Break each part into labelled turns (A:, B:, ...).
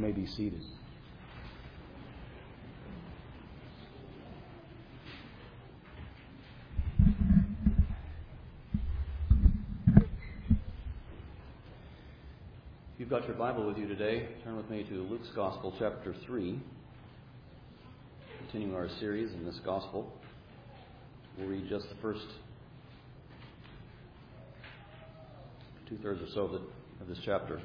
A: may be seated. If you've got your Bible with you today, turn with me to Luke's Gospel, chapter 3. Continuing our series in this Gospel. We'll read just the first two-thirds or so of this chapter.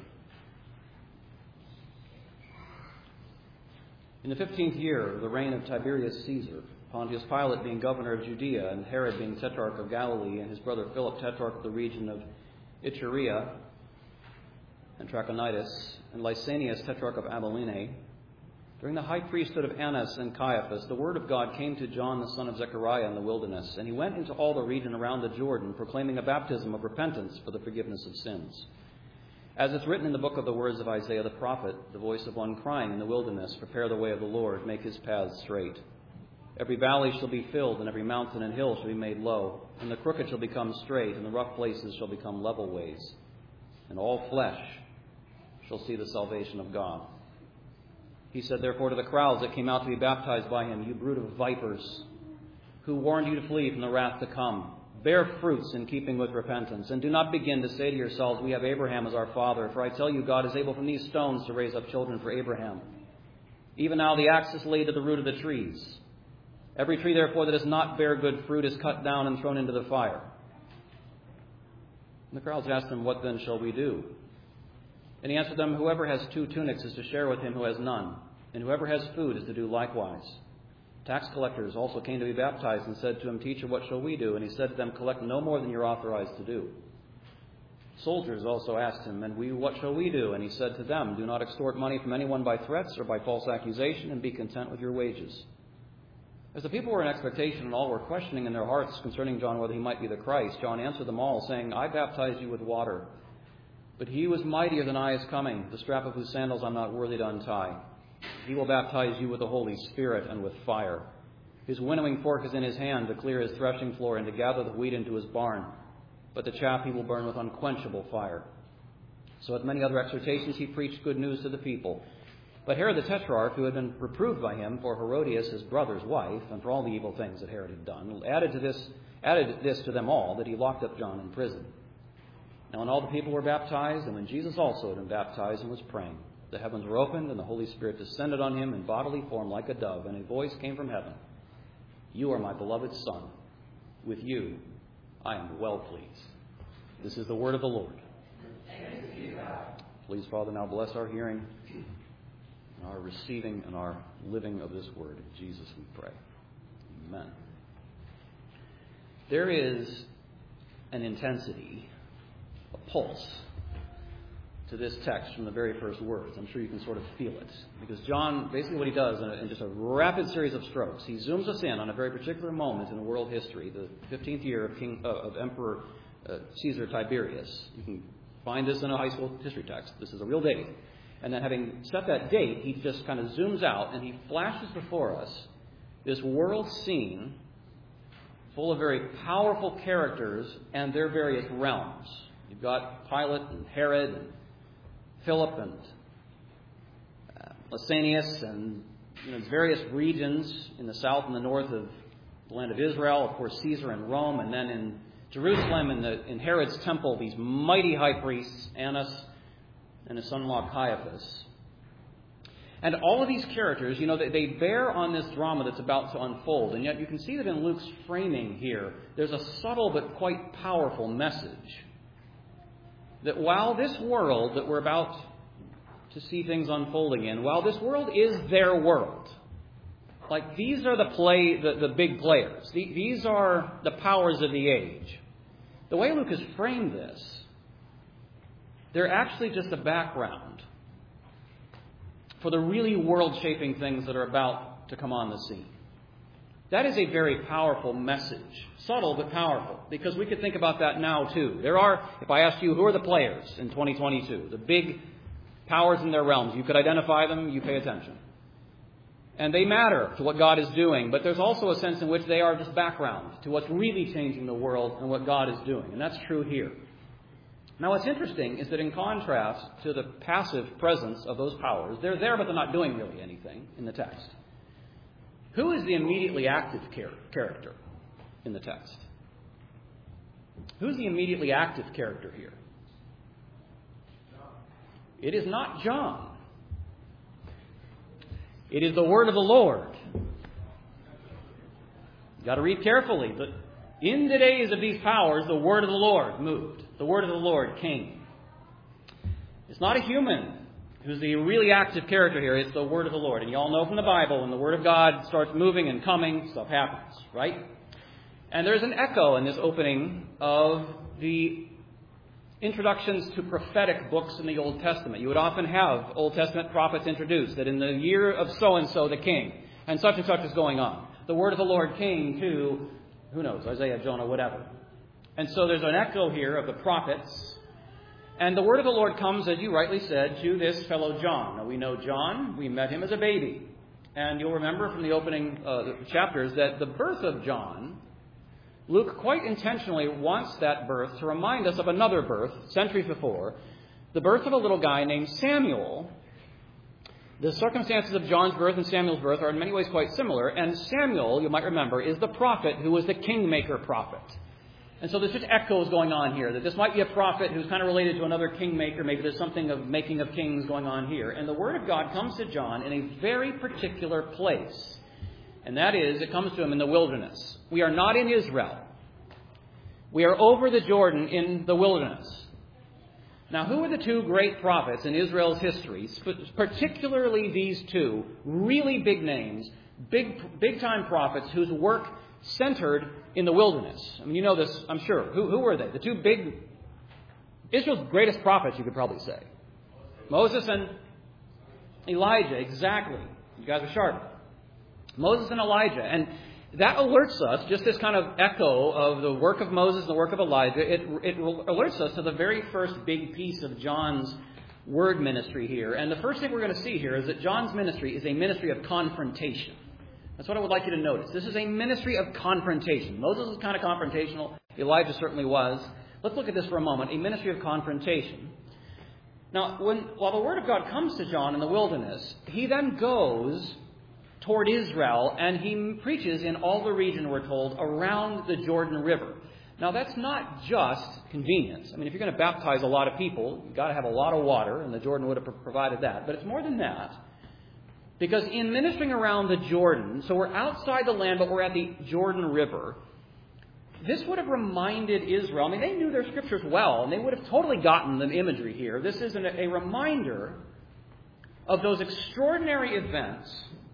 A: In the 15th year of the reign of Tiberius Caesar, Pontius Pilate being governor of Judea, and Herod being tetrarch of Galilee, and his brother Philip tetrarch of the region of Iturea and Trachonitis, and Lysanias tetrarch of Abilene, during the high priesthood of Annas and Caiaphas, the word of God came to John the son of Zechariah in the wilderness, and he went into all the region around the Jordan, proclaiming a baptism of repentance for the forgiveness of sins. As it's written in the book of the words of Isaiah the prophet, the voice of one crying in the wilderness, prepare the way of the Lord, make his paths straight. Every valley shall be filled, and every mountain and hill shall be made low, and the crooked shall become straight, and the rough places shall become level ways. And all flesh shall see the salvation of God. He said, therefore, to the crowds that came out to be baptized by him, you brood of vipers, who warned you to flee from the wrath to come, bear fruits in keeping with repentance, and do not begin to say to yourselves, we have Abraham as our father. For I tell you, God is able from these stones to raise up children for Abraham. Even now the axe is laid to the root of the trees. Every tree, therefore, that does not bear good fruit is cut down and thrown into the fire. And the crowds asked him, what then shall we do? And he answered them, whoever has 2 tunics is to share with him who has none, and whoever has food is to do likewise. Tax collectors also came to be baptized and said to him, Teacher, what shall we do? And he said to them, collect no more than you're authorized to do. Soldiers also asked him, and we, what shall we do? And he said to them, do not extort money from anyone by threats or by false accusation, and be content with your wages. As the people were in expectation and all were questioning in their hearts concerning John whether he might be the Christ, John answered them all, saying, I baptize you with water, but he who is mightier than I is coming, the strap of whose sandals I'm not worthy to untie. He will baptize you with the Holy Spirit and with fire. His winnowing fork is in his hand to clear his threshing floor and to gather the wheat into his barn. But the chaff he will burn with unquenchable fire. So with many other exhortations he preached good news to the people. But Herod the Tetrarch, who had been reproved by him for Herodias, his brother's wife, and for all the evil things that Herod had done, added this to them all, that he locked up John in prison. Now when all the people were baptized, and when Jesus also had been baptized and was praying, the heavens were opened, and the Holy Spirit descended on him in bodily form like a dove, and a voice came from heaven. You are my beloved Son. With you I am well pleased. This is the word of the Lord. Please, Father, now bless our hearing, our receiving, and our living of this word. In Jesus we pray. Amen. There is an intensity, a pulse, to this text from the very first words. I'm sure you can sort of feel it. Because John, basically what he does in just a rapid series of strokes, he zooms us in on a very particular moment in world history, the 15th year of Emperor Caesar Tiberius. You can find this in a high school history text. This is a real date. And then having set that date, he just kind of zooms out and he flashes before us this world scene full of very powerful characters and their various realms. You've got Pilate and Herod and Philip and Lysanias and various regions in the south and the north of the land of Israel, of course Caesar and Rome, and then in Jerusalem in Herod's temple, these mighty high priests, Annas and his son-in-law Caiaphas. And all of these characters, they bear on this drama that's about to unfold, and yet you can see that in Luke's framing here, there's a subtle but quite powerful message. That while this world that we're about to see things unfolding in, while this world is their world, like these are the big players. These are the powers of the age. The way Luke has framed this, they're actually just a background for the really world-shaping things that are about to come on the scene. That is a very powerful message. Subtle but powerful. Because we could think about that now too. There are, if I asked you, who are the players in 2022? The big powers in their realms. You could identify them, you pay attention. And they matter to what God is doing. But there's also a sense in which they are just background to what's really changing the world and what God is doing. And that's true here. Now, what's interesting is that in contrast to the passive presence of those powers, they're there but they're not doing really anything in the text. Who is the immediately active character in the text? Who's the immediately active character here? It is not John. It is the word of the Lord. You've got to read carefully. But in the days of these powers, the word of the Lord moved. The word of the Lord came. It's not a human who's the really active character here. It's the word of the Lord. And you all know from the Bible, when the word of God starts moving and coming, stuff happens, right? And there's an echo in this opening of the introductions to prophetic books in the Old Testament. You would often have Old Testament prophets introduced, that in the year of so-and-so the king, and such is going on. The word of the Lord came to, who knows, Isaiah, Jonah, whatever. And so there's an echo here of the prophets. And the word of the Lord comes, as you rightly said, to this fellow John. Now, we know John. We met him as a baby. And you'll remember from the opening chapters that the birth of John, Luke quite intentionally wants that birth to remind us of another birth, centuries before, the birth of a little guy named Samuel. The circumstances of John's birth and Samuel's birth are in many ways quite similar. And Samuel, you might remember, is the prophet who was the kingmaker prophet. And so there's just echoes going on here, that this might be a prophet who's kind of related to another kingmaker. Maybe there's something of making of kings going on here. And the word of God comes to John in a very particular place. And that is, it comes to him in the wilderness. We are not in Israel. We are over the Jordan in the wilderness. Now, who are the two great prophets in Israel's history, particularly these two really big names, big-time prophets whose work centered in the wilderness? I mean, you know this, I'm sure. Who were they? The two big, Israel's greatest prophets, you could probably say. Moses and Elijah, exactly. You guys are sharp. Moses and Elijah. And that alerts us, just this kind of echo of the work of Moses and the work of Elijah, it alerts us to the very first big piece of John's word ministry here. And the first thing we're going to see here is that John's ministry is a ministry of confrontation. That's what I would like you to notice. This is a ministry of confrontation. Moses was kind of confrontational. Elijah certainly was. Let's look at this for a moment. A ministry of confrontation. Now, while the word of God comes to John in the wilderness, he then goes toward Israel, and he preaches in all the region, we're told, around the Jordan River. Now, that's not just convenience. I mean, if you're going to baptize a lot of people, you've got to have a lot of water, and the Jordan would have provided that. But it's more than that. Because in ministering around the Jordan, so we're outside the land, but we're at the Jordan River, this would have reminded Israel, I mean, they knew their scriptures well, and they would have totally gotten the imagery here. This is a reminder of those extraordinary events.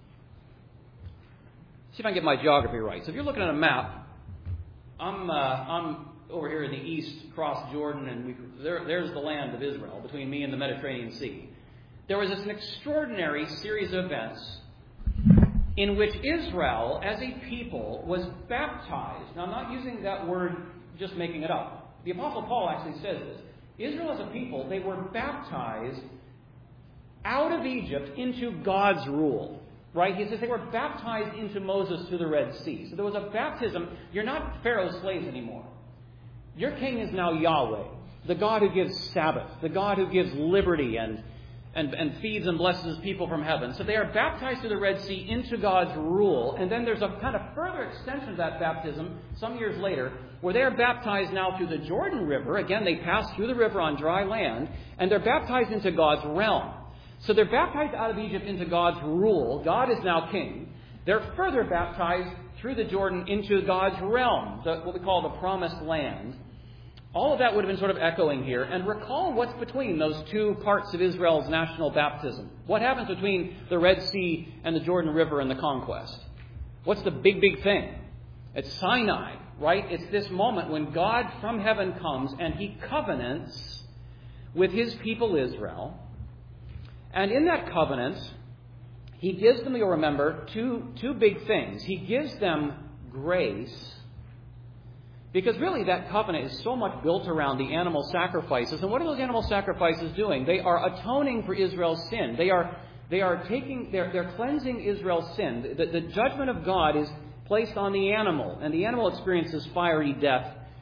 A: See if I can get my geography right. So if you're looking at a map, I'm over here in the east, across Jordan, and there's the land of Israel between me and the Mediterranean Sea. There was an extraordinary series of events in which Israel, as a people, was baptized. Now, I'm not using that word, just making it up. The Apostle Paul actually says this. Israel, as a people, they were baptized out of Egypt into God's rule. Right? He says they were baptized into Moses through the Red Sea. So there was a baptism. You're not Pharaoh's slaves anymore. Your king is now Yahweh, the God who gives Sabbath, the God who gives liberty and feeds and blesses his people from heaven. So they are baptized through the Red Sea into God's rule. And then there's a kind of further extension of that baptism some years later, where they are baptized now through the Jordan River. Again, they pass through the river on dry land, and they're baptized into God's realm. So they're baptized out of Egypt into God's rule. God is now king. They're further baptized through the Jordan into God's realm, what we call the promised land. All of that would have been sort of echoing here. And recall what's between those two parts of Israel's national baptism. What happens between the Red Sea and the Jordan River and the conquest? What's the big thing? It's Sinai, right? It's this moment when God from heaven comes and he covenants with his people Israel. And in that covenant, he gives them, you'll remember, two big things. He gives them grace, because really that covenant is so much built around the animal sacrifices. And what are those animal sacrifices doing? They are atoning for Israel's sin. They're cleansing Israel's sin. The judgment of God is placed on the animal, and the animal experiences fiery death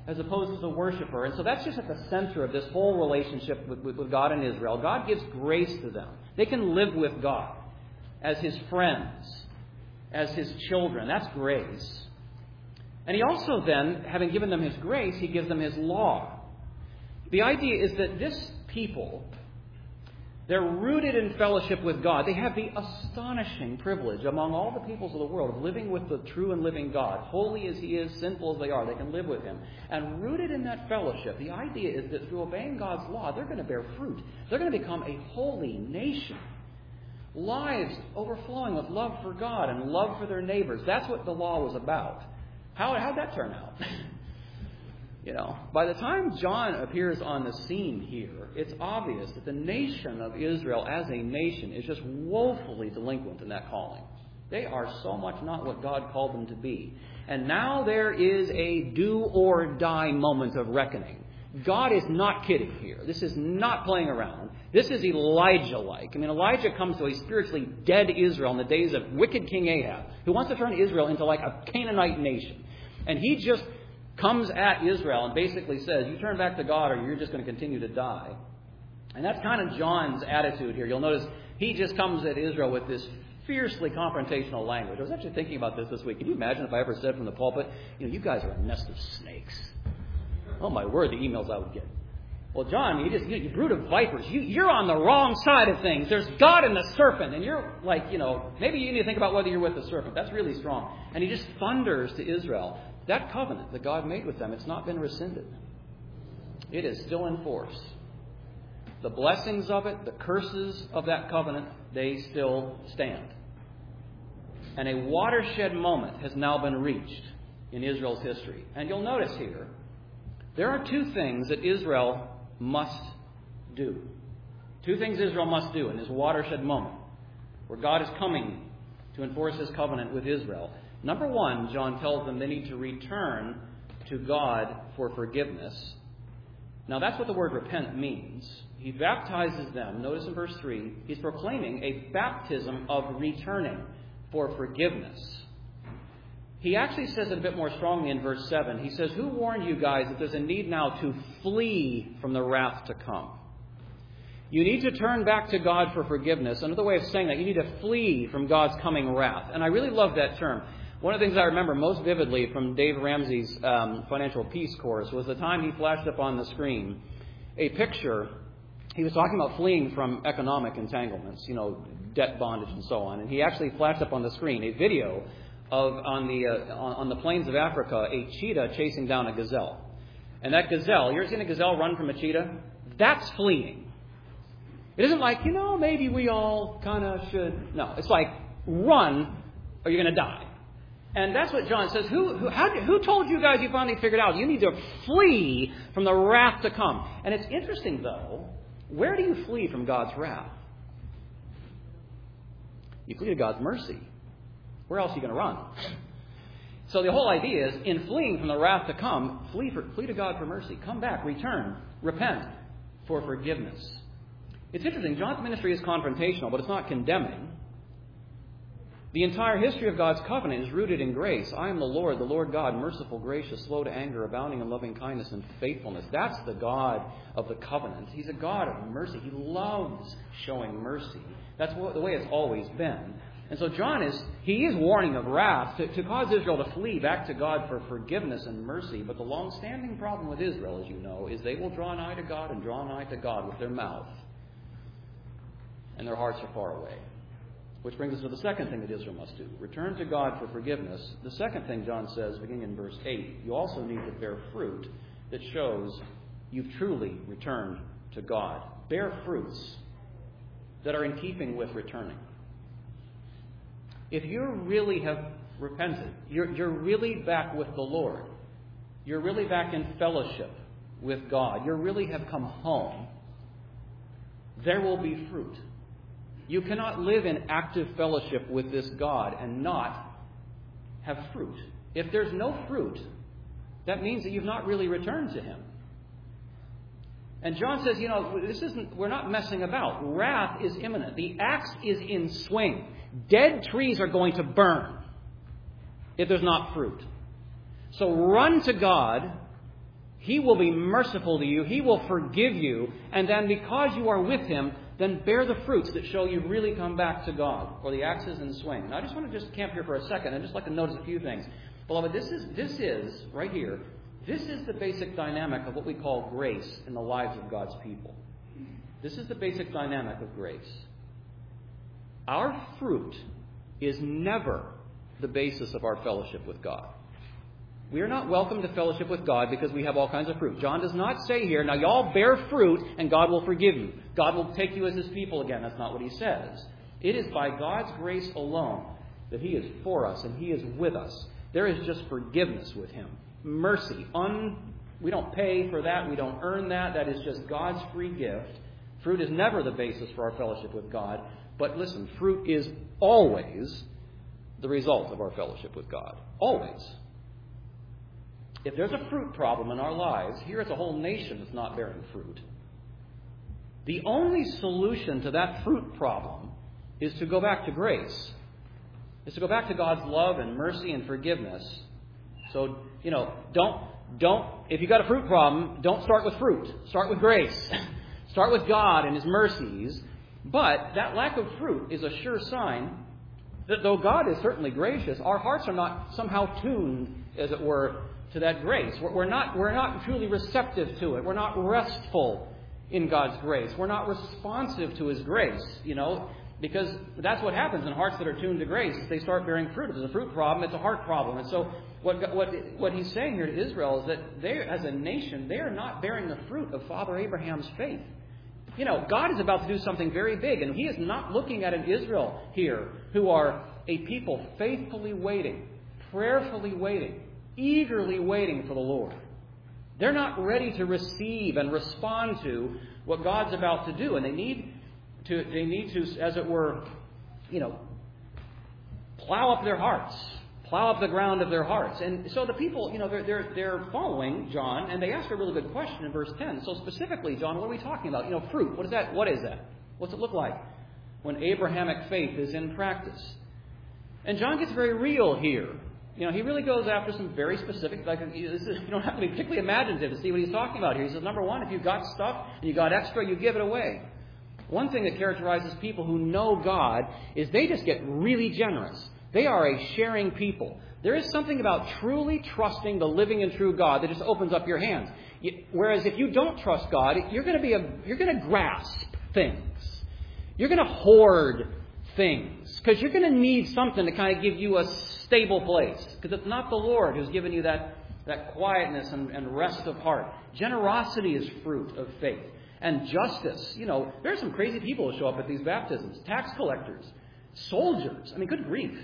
A: as opposed to the worshiper. And so that's just at the center of this whole relationship with God and Israel. God gives grace to them. They can live with God as His friends, as His children. That's grace. And He also then, having given them His grace, He gives them His law. The idea is that this people, they're rooted in fellowship with God. They have the astonishing privilege among all the peoples of the world of living with the true and living God. Holy as He is, sinful as they are, they can live with Him. And rooted in that fellowship, the idea is that through obeying God's law, they're going to bear fruit. They're going to become a holy nation. Lives overflowing with love for God and love for their neighbors. That's what the law was about. How'd that turn out? By the time John appears on the scene here, it's obvious that the nation of Israel as a nation is just woefully delinquent in that calling. They are so much not what God called them to be. And now there is a do or die moment of reckoning. God is not kidding here. This is not playing around. This is Elijah-like. Elijah comes to a spiritually dead Israel in the days of wicked King Ahab, who wants to turn Israel into like a Canaanite nation. And he just comes at Israel and basically says, you turn back to God or you're just going to continue to die. And that's kind of John's attitude here. You'll notice he just comes at Israel with this fiercely confrontational language. I was actually thinking about this week. Can you imagine if I ever said from the pulpit, you guys are a nest of snakes. Oh my word, the emails I would get. Well, John, you brood of vipers. You're on the wrong side of things. There's God and the serpent. And you're like, maybe you need to think about whether you're with the serpent. That's really strong. And he just thunders to Israel. That covenant that God made with them, it's not been rescinded. It is still in force. The blessings of it, the curses of that covenant, they still stand. And a watershed moment has now been reached in Israel's history. And you'll notice here, there are two things that Israel must do. Two things Israel must do in this watershed moment where God is coming to enforce His covenant with Israel. Number one, John tells them they need to return to God for forgiveness. Now, that's what the word repent means. He baptizes them. Notice in verse 3, he's proclaiming a baptism of returning for forgiveness. He actually says it a bit more strongly in verse 7. He says, who warned you guys that there's a need now to flee from the wrath to come? You need to turn back to God for forgiveness. Another way of saying that, you need to flee from God's coming wrath. And I really love that term. One of the things I remember most vividly from Dave Ramsey's Financial Peace course was the time he flashed up on the screen a picture. He was talking about fleeing from economic entanglements, debt bondage and so on. And he actually flashed up on the screen a video of on the plains of Africa, a cheetah chasing down a gazelle. And that gazelle, you ever seen a gazelle run from a cheetah? That's fleeing. It isn't like, maybe we all kind of should. No, it's like, run or you're going to die. And that's what John says. Who told you guys you finally figured out? You need to flee from the wrath to come. And it's interesting, though, where do you flee from God's wrath? You flee to God's mercy. Where else are you going to run? So the whole idea is, in fleeing from the wrath to come, flee to God for mercy. Come back, return, repent for forgiveness. It's interesting. John's ministry is confrontational, but it's not condemning. The entire history of God's covenant is rooted in grace. I am the Lord God, merciful, gracious, slow to anger, abounding in loving kindness and faithfulness. That's the God of the covenant. He's a God of mercy. He loves showing mercy. That's the way it's always been. And so John is warning of wrath to cause Israel to flee back to God for forgiveness and mercy. But the long-standing problem with Israel, as you know, is they will draw nigh to God and draw nigh to God with their mouth. And their hearts are far away. Which brings us to the second thing that Israel must do. Return to God for forgiveness. The second thing John says, beginning in verse 8, you also need to bear fruit that shows you've truly returned to God. Bear fruits that are in keeping with returning. If you really have repented, you're really back with the Lord. You're really back in fellowship with God. You really have come home. There will be fruit. You cannot live in active fellowship with this God and not have fruit. If there's no fruit, that means that you've not really returned to Him. And John says, we're not messing about. Wrath is imminent. The axe is in swing. Dead trees are going to burn if there's not fruit. So run to God He will be merciful to you. He will forgive you. And then because you are with Him, then bear the fruits that show you really come back to God, or the axe is in swing. Now, I just want to just camp here for a second. I'd just like to notice a few things. Beloved, this is right here, this is the basic dynamic of what we call grace in the lives of God's people. This is the basic dynamic of grace. Our fruit is never the basis of our fellowship with God. We are not welcome to fellowship with God because we have all kinds of fruit. John does not say here, now y'all bear fruit and God will forgive you. God will take you as His people again. That's not what He says. It is by God's grace alone that He is for us and He is with us. There is just forgiveness with Him. Mercy. We don't pay for that. We don't earn that. That is just God's free gift. Fruit is never the basis for our fellowship with God. But listen, fruit is always the result of our fellowship with God. Always. If there's a fruit problem in our lives, here is a whole nation that's not bearing fruit. The only solution to that fruit problem is to go back to grace. Is to go back to God's love and mercy and forgiveness. So, don't, if you got a fruit problem, don't start with fruit. Start with grace. Start with God and His mercies. But that lack of fruit is a sure sign that though God is certainly gracious, our hearts are not somehow tuned, as it were, to that grace. We're not truly receptive to it. We're not restful in God's grace. We're not responsive to His grace, because that's what happens in hearts that are tuned to grace. They start bearing fruit. If there's a fruit problem, it's a heart problem. And so what He's saying here to Israel is that they, as a nation, they are not bearing the fruit of Father Abraham's faith. God is about to do something very big, and He is not looking at an Israel here who are a people faithfully waiting, prayerfully waiting, eagerly waiting for the Lord. They're not ready to receive and respond to what God's about to do, and they need to, as it were, plow up their hearts, plow up the ground of their hearts. And so the people, they're following John, and they ask a really good question in verse 10. So specifically, John, what are we talking about? Fruit. What is that? What is that? What's it look like when Abrahamic faith is in practice? And John gets very real here. He really goes after some very specific, you don't have to be particularly imaginative to see what he's talking about here. He says, number one, if you've got stuff and you got extra, you give it away. One thing that characterizes people who know God is they just get really generous. They are a sharing people. There is something about truly trusting the living and true God that just opens up your hands. Whereas if you don't trust God, you're going to grasp things. You're going to hoard things because you're going to need something to kind of give you a stable place, because it's not the Lord who's given you that quietness and rest of heart. Generosity is fruit of faith. And justice. There are some crazy people who show up at these baptisms. Tax collectors. Soldiers. Good grief.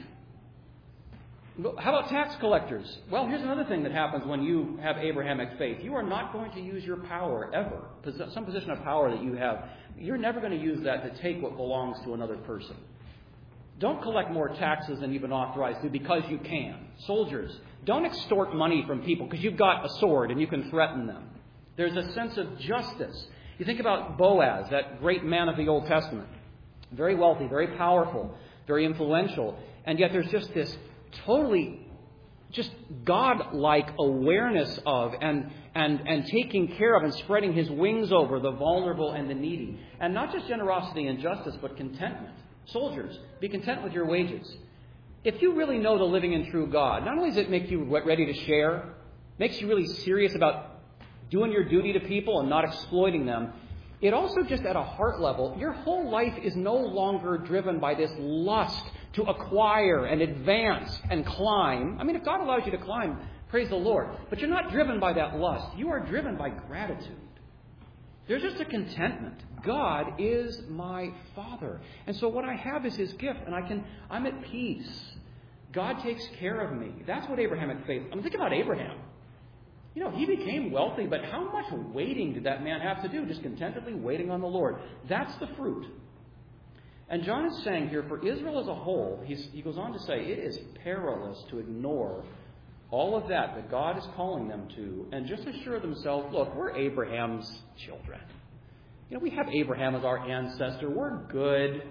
A: How about tax collectors? Well, here's another thing that happens when you have Abrahamic faith. You are not going to use your power ever. Some position of power that you have, you're never going to use that to take what belongs to another person. Don't collect more taxes than you've been authorized to because you can. Soldiers, don't extort money from people because you've got a sword and you can threaten them. There's a sense of justice. You think about Boaz, that great man of the Old Testament. Very wealthy, very powerful, very influential. And yet there's just this totally just God-like awareness of and taking care of and spreading His wings over the vulnerable and the needy. And not just generosity and justice, but contentment. Soldiers, be content with your wages. If you really know the living and true God, not only does it make you ready to share, makes you really serious about doing your duty to people and not exploiting them, it also just at a heart level, your whole life is no longer driven by this lust to acquire and advance and climb. If God allows you to climb, praise the Lord. But you're not driven by that lust. You are driven by gratitude. There's just a contentment. God is my Father. And so what I have is His gift, and I'm at peace. God takes care of me. That's what Abrahamic faith. Think about Abraham. He became wealthy, but how much waiting did that man have to do? Just contentedly waiting on the Lord. That's the fruit. And John is saying here, for Israel as a whole, he goes on to say, it is perilous to ignore all of that God is calling them to, and just assure themselves, look, we're Abraham's children. We have Abraham as our ancestor. We're good.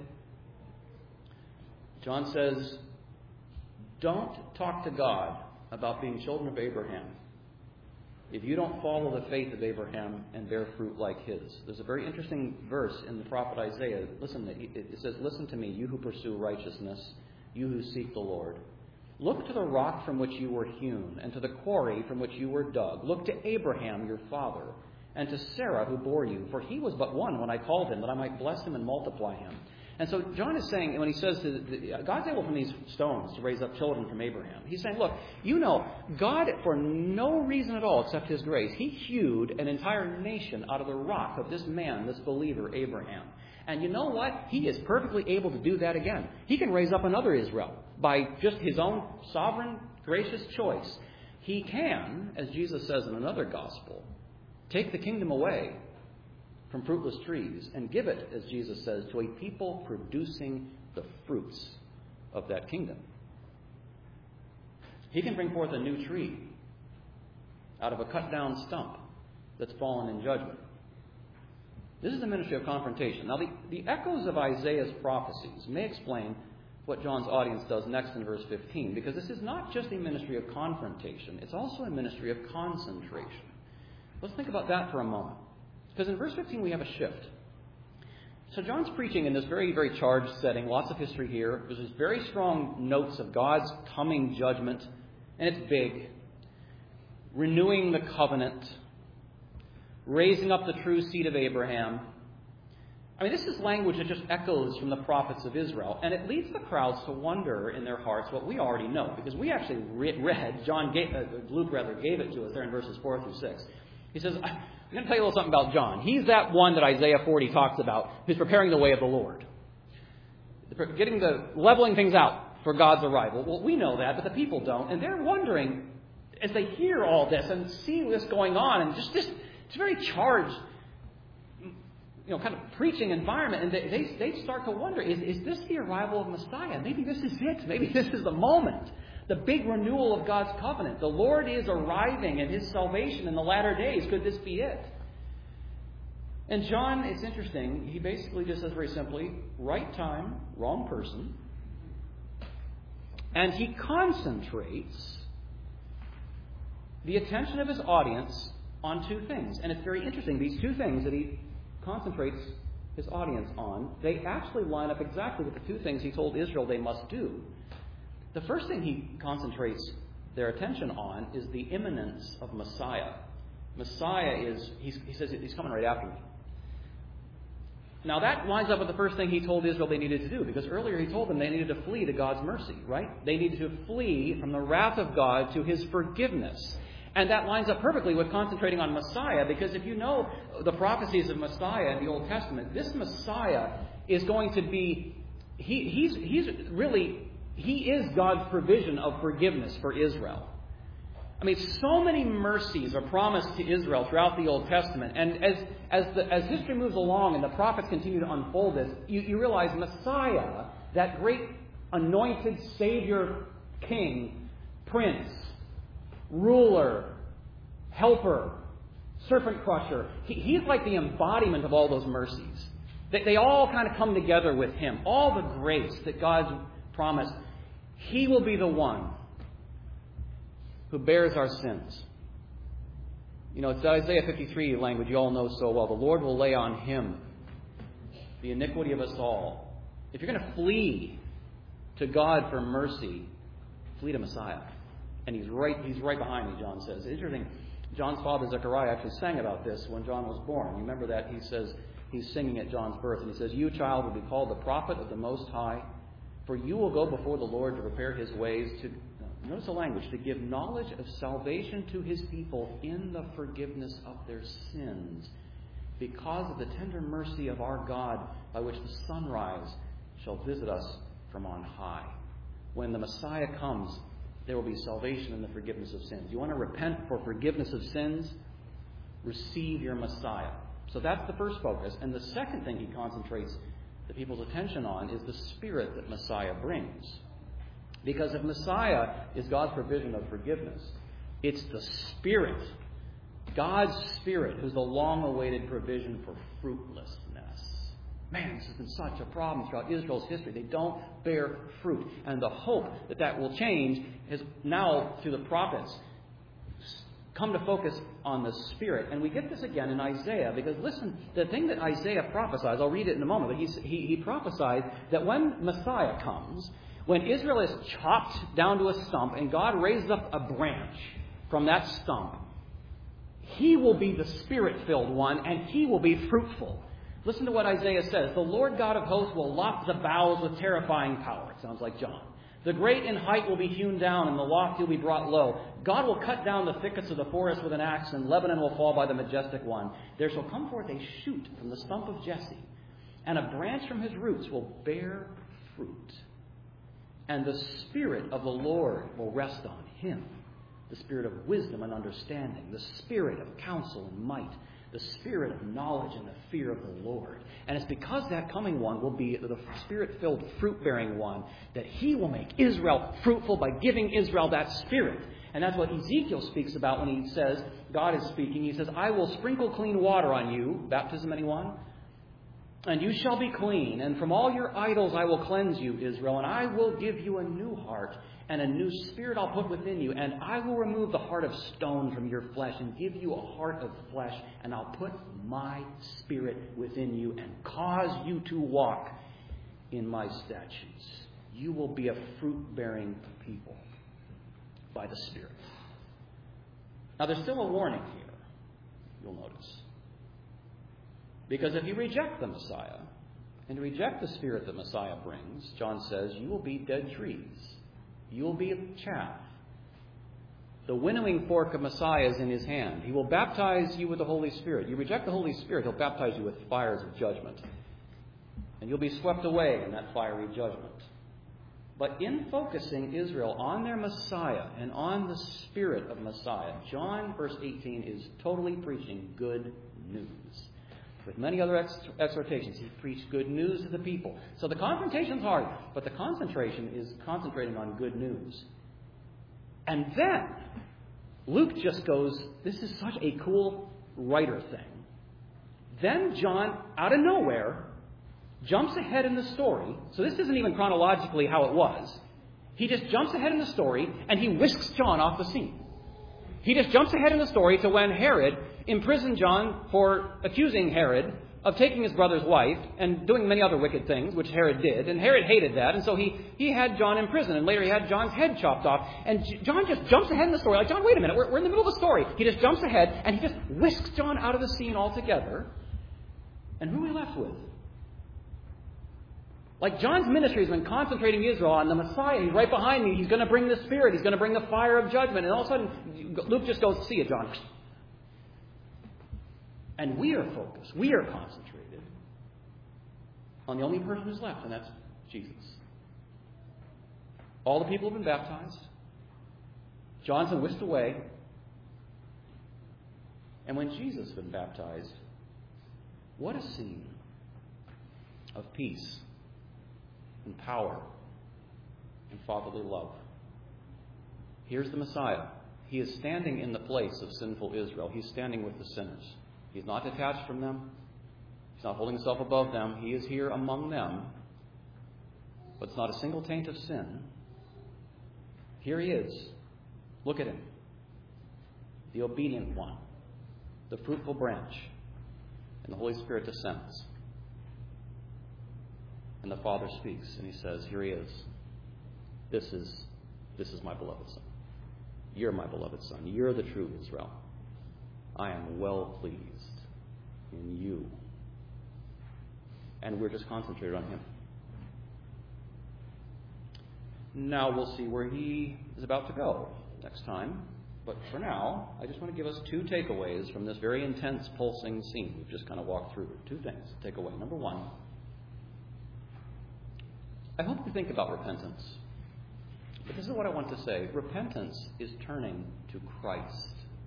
A: John says, don't talk to God about being children of Abraham. if you don't follow the faith of Abraham and bear fruit like his. There's a very interesting verse in the prophet Isaiah. Listen, it says, "Listen to me, you who pursue righteousness, you who seek the Lord. Look to the rock from which you were hewn, and to the quarry from which you were dug. Look to Abraham your father, and to Sarah who bore you. For he was but one when I called him, that I might bless him and multiply him." And so John is saying, when he says God's able from these stones to raise up children from Abraham, he's saying, look, God, for no reason at all except his grace, he hewed an entire nation out of the rock of this man, this believer, Abraham. And you know what? He is perfectly able to do that again. He can raise up another Israel by just his own sovereign, gracious choice. He can, as Jesus says in another gospel, take the kingdom away from fruitless trees and give it, as Jesus says, to a people producing the fruits of that kingdom. He can bring forth a new tree out of a cut-down stump that's fallen in judgment. This is the ministry of confrontation. Now, the echoes of Isaiah's prophecies may explain what John's audience does next in verse 15, because this is not just a ministry of confrontation, it's also a ministry of concentration. Let's think about that for a moment. Because in verse 15 we have a shift. So John's preaching in this very, very charged setting, lots of history here. There's these very strong notes of God's coming judgment, and it's big. Renewing the covenant, raising up the true seed of Abraham. I mean, this is language that just echoes from the prophets of Israel, and it leads the crowds to wonder in their hearts what we already know, because we actually read, Luke gave it to us there in verses 4 through 6. He says, I'm going to tell you a little something about John. He's that one that Isaiah 40 talks about, who's preparing the way of the Lord. Leveling things out for God's arrival. Well, we know that, but the people don't. And they're wondering, as they hear all this and see this going on, and just this, it's a very charged, kind of preaching environment, and they start to wonder, is this the arrival of Messiah? Maybe this is it. Maybe this is the moment. The big renewal of God's covenant. The Lord is arriving in his salvation in the latter days. Could this be it? And John, it's interesting, he basically just says very simply, right time, wrong person. And he concentrates the attention of his audience on two things. And it's very interesting. These two things that he concentrates his audience on, they actually line up exactly with the two things he told Israel they must do. The first thing he concentrates their attention on is the imminence of Messiah. Messiah he says he's coming right after me. Now that lines up with the first thing he told Israel they needed to do, because earlier he told them they needed to flee to God's mercy, right? They needed to flee from the wrath of God to his forgiveness. And that lines up perfectly with concentrating on Messiah, because if you know the prophecies of Messiah in the Old Testament, this Messiah is going to be, he is God's provision of forgiveness for Israel. I mean, so many mercies are promised to Israel throughout the Old Testament. And as history moves along and the prophets continue to unfold this, you realize Messiah, that great anointed Savior, King, Prince, ruler, helper, serpent crusher, he's like the embodiment of all those mercies. They all kind of come together with him. All the grace that God's promised. He will be the one who bears our sins. It's that Isaiah 53 language you all know so well. The Lord will lay on him the iniquity of us all. If you're going to flee to God for mercy, flee to Messiah. And he's right behind me, John says. It's interesting, John's father Zechariah actually sang about this when John was born. You remember that? He says, he's singing at John's birth, and he says, "You, child, will be called the prophet of the Most High, for you will go before the Lord to prepare his ways, notice the language, to give knowledge of salvation to his people in the forgiveness of their sins, because of the tender mercy of our God, by which the sunrise shall visit us from on high." When the Messiah comes, there will be salvation in the forgiveness of sins. You want to repent for forgiveness of sins? Receive your Messiah. So that's the first focus. And the second thing he concentrates the people's attention on is the Spirit that Messiah brings. Because if Messiah is God's provision of forgiveness, it's the Spirit, God's Spirit, who's the long-awaited provision for fruitlessness. Man, this has been such a problem throughout Israel's history. They don't bear fruit. And the hope that will change has now, through the prophets, come to focus on the Spirit. And we get this again in Isaiah, because listen, the thing that Isaiah prophesies, I'll read it in a moment, but he prophesies that when Messiah comes, when Israel is chopped down to a stump and God raises up a branch from that stump, He will be the Spirit-filled one, and He will be fruitful. Listen to what Isaiah says. The Lord God of hosts will lop the boughs with terrifying power. It sounds like John. The great in height will be hewn down, and the lofty will be brought low. God will cut down the thickets of the forest with an axe, and Lebanon will fall by the majestic one. There shall come forth a shoot from the stump of Jesse, and a branch from his roots will bear fruit. And the Spirit of the Lord will rest on him, the Spirit of wisdom and understanding, the Spirit of counsel and might, the Spirit of knowledge and the fear of the Lord. And it's because that coming one will be the Spirit-filled, fruit-bearing one, that He will make Israel fruitful by giving Israel that Spirit. And that's what Ezekiel speaks about when he says, God is speaking, He says, I will sprinkle clean water on you. Baptism, anyone? And you shall be clean. And from all your idols I will cleanse you, Israel. And I will give you a new heart, and a new spirit I'll put within you. And I will remove the heart of stone from your flesh and give you a heart of flesh. And I'll put my Spirit within you and cause you to walk in my statutes. You will be a fruit-bearing people by the Spirit. Now, there's still a warning here, you'll notice. Because if you reject the Messiah and reject the Spirit that Messiah brings, John says, you will be dead trees. You will be chaff. The winnowing fork of Messiah is in His hand. He will baptize you with the Holy Spirit. You reject the Holy Spirit, He'll baptize you with fires of judgment. And you'll be swept away in that fiery judgment. But in focusing Israel on their Messiah and on the Spirit of Messiah, John, verse 18, is totally preaching good news. With many other exhortations, he preached good news to the people. So the confrontation's hard, but the concentration is concentrating on good news. And then Luke just goes, this is such a cool writer thing. Then John, out of nowhere, jumps ahead in the story. So this isn't even chronologically how it was. He just jumps ahead in the story, and he whisks John off the scene. He just jumps ahead in the story to when Herod imprisoned John for accusing Herod of taking his brother's wife and doing many other wicked things, which Herod did. And Herod hated that, and so he had John in prison, and later he had John's head chopped off. And John just jumps ahead in the story. Like, John, wait a minute, we're in the middle of the story. He just jumps ahead, and he just whisks John out of the scene altogether. And who are we left with? Like, John's ministry has been concentrating Israel on the Messiah. He's right behind me. He's going to bring the Spirit. He's going to bring the fire of judgment. And all of a sudden, Luke just goes, see you, John. And we are focused. We are concentrated on the only person who's left, and that's Jesus. All the people have been baptized. John's been whisked away. And when Jesus has been baptized, what a scene of peace and power and fatherly love. Here's the Messiah. He is standing in the place of sinful Israel. He's standing with the sinners. He's not detached from them. He's not holding himself above them. He is here among them. But it's not a single taint of sin. Here he is. Look at him. The obedient one. The fruitful branch. And the Holy Spirit descends. And the Father speaks, and he says, here he is. This is my beloved Son. You're my beloved Son. You're the true Israel. I am well pleased in you. And we're just concentrated on him. Now we'll see where he is about to go next time. But for now, I just want to give us two takeaways from this very intense, pulsing scene we've just kind of walked through. Two things to take away. Number one, I hope you think about repentance. But this is what I want to say. Repentance is turning to Christ.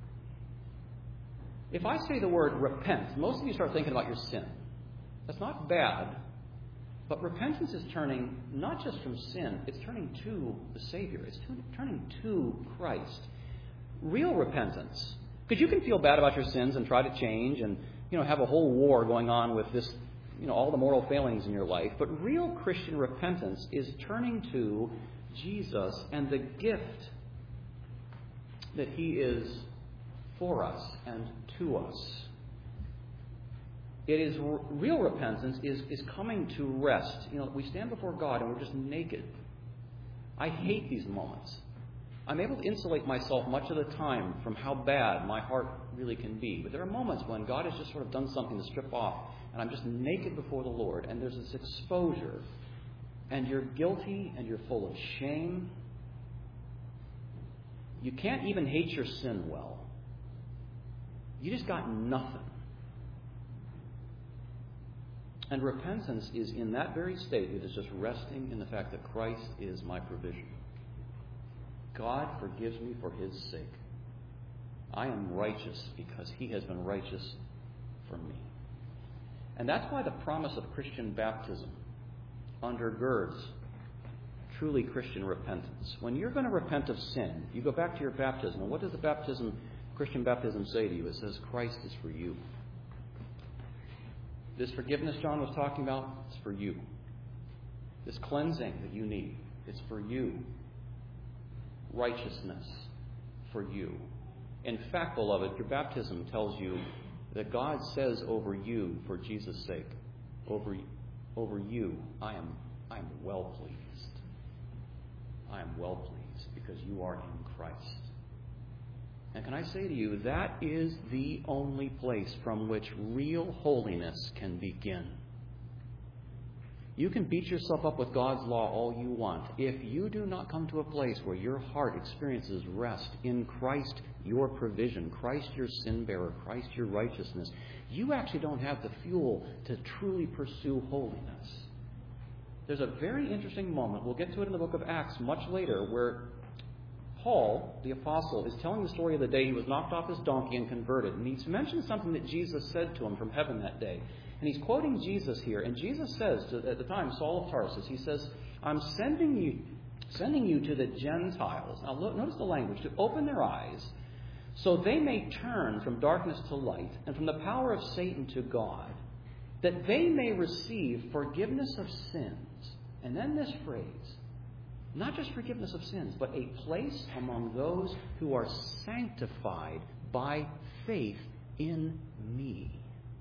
A: If I say the word repent, most of you start thinking about your sin. That's not bad. But repentance is turning not just from sin, it's turning to the Savior. It's turning to Christ. Real repentance. Because you can feel bad about your sins and try to change and, have a whole war going on with this, all the moral failings in your life. But real Christian repentance is turning to Jesus and the gift that he is for us and to us. It is real repentance is coming to rest. We stand before God and we're just naked. I hate these moments. I'm able to insulate myself much of the time from how bad my heart really can be. But there are moments when God has just sort of done something to strip off, and I'm just naked before the Lord, and there's this exposure, and you're guilty and you're full of shame. You can't even hate your sin well. You just got nothing. And repentance is in that very state. It is just resting in the fact that Christ is my provision. God forgives me for His sake. I am righteous because He has been righteous for me. And that's why the promise of Christian baptism undergirds truly Christian repentance. When you're going to repent of sin, you go back to your baptism. And what does the Christian baptism say to you? It says, Christ is for you. This forgiveness John was talking about, it's for you. This cleansing that you need, it's for you. Righteousness for you. In fact, beloved, your baptism tells you that God says over you, for Jesus' sake, over you, I am well pleased. I am well pleased because you are in Christ. And can I say to you, that is the only place from which real holiness can begin. You can beat yourself up with God's law all you want. If you do not come to a place where your heart experiences rest in Christ, your provision, Christ, your sin bearer, Christ, your righteousness, you actually don't have the fuel to truly pursue holiness. There's a very interesting moment, we'll get to it in the book of Acts much later, where Paul, the apostle, is telling the story of the day he was knocked off his donkey and converted. And he's mentioned something that Jesus said to him from heaven that day. And he's quoting Jesus here. And Jesus says, at the time, Saul of Tarsus, he says, I'm sending you to the Gentiles. Now notice the language, to open their eyes so they may turn from darkness to light and from the power of Satan to God, that they may receive forgiveness of sins. And then this phrase, not just forgiveness of sins, but a place among those who are sanctified by faith in me.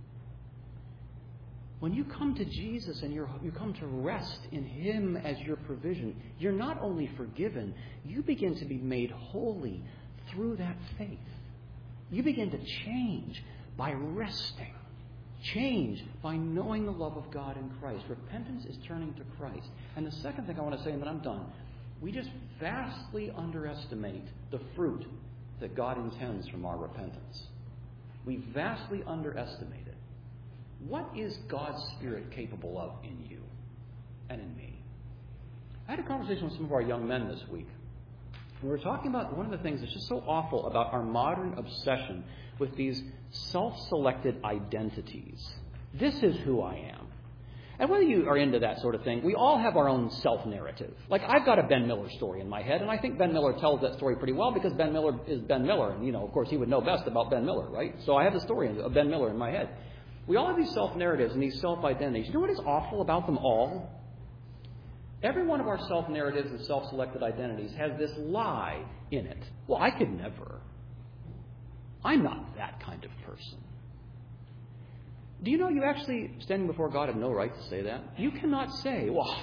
A: When you come to Jesus and you come to rest in Him as your provision, you're not only forgiven, you begin to be made holy through that faith. You begin to change by resting. Change by knowing the love of God in Christ. Repentance is turning to Christ. And the second thing I want to say, and then I'm done, we just vastly underestimate the fruit that God intends from our repentance. We vastly underestimate it. What is God's Spirit capable of in you and in me? I had a conversation with some of our young men this week. We were talking about one of the things that's just so awful about our modern obsession with these self-selected identities. This is who I am. And whether you are into that sort of thing, we all have our own self-narrative. Like, I've got a Ben Miller story in my head, and I think Ben Miller tells that story pretty well because Ben Miller is Ben Miller. And, of course, he would know best about Ben Miller, right? So I have the story of Ben Miller in my head. We all have these self-narratives and these self-identities. You know what is awful about them all? Every one of our self-narratives and self-selected identities has this lie in it. Well, I could never. I'm not that kind of person. Do you know you actually, standing before God, have no right to say that? You cannot say, well,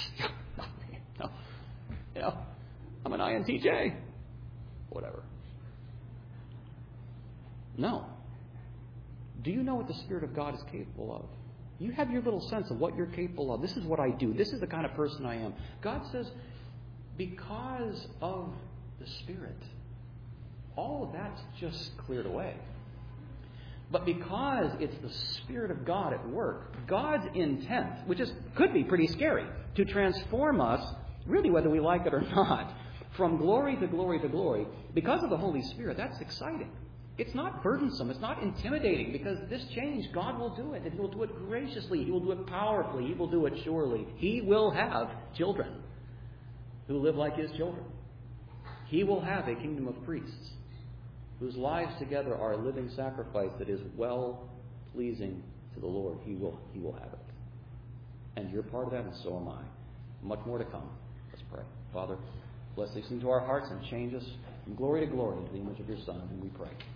A: I'm an INTJ. Whatever. No. Do you know what the Spirit of God is capable of? You have your little sense of what you're capable of. This is what I do. This is the kind of person I am. God says, because of the Spirit, all of that's just cleared away. But because it's the Spirit of God at work, God's intent, which could be pretty scary, to transform us, really whether we like it or not, from glory to glory to glory, because of the Holy Spirit, that's exciting. It's not burdensome. It's not intimidating, because this change, God will do it. And He will do it graciously. He will do it powerfully. He will do it surely. He will have children who live like His children. He will have a kingdom of priests whose lives together are a living sacrifice that is well-pleasing to the Lord. He will have it. And you're part of that, and so am I. Much more to come. Let's pray. Father, bless these into our hearts and change us from glory to glory into the image of your Son, and we pray.